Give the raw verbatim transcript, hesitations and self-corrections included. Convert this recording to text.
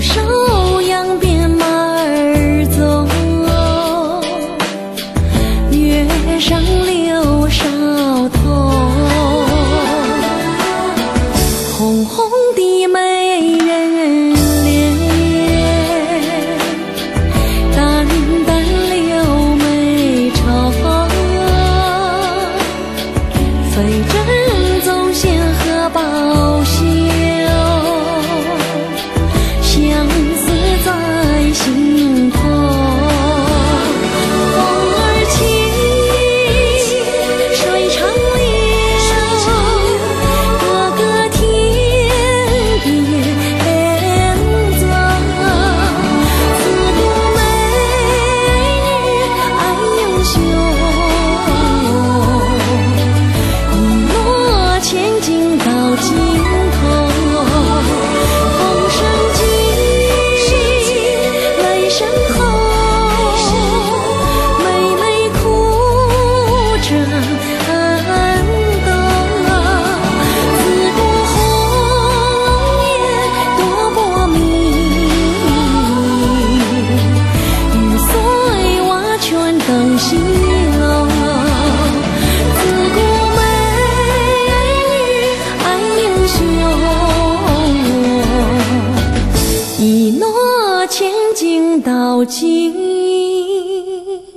手扬鞭马儿走，月上柳梢头，红红的美人脸，淡淡柳眉愁，飞针走线和宝绣，相思在心头。风儿轻，水长流，哥哥天边走，自古美女爱英雄，一诺千金到尽头。风声紧，雷声吼，妹妹哭着暗斗，自古红颜多薄命，玉碎瓦全灯西楼。自古美女爱英雄，一诺千金到尽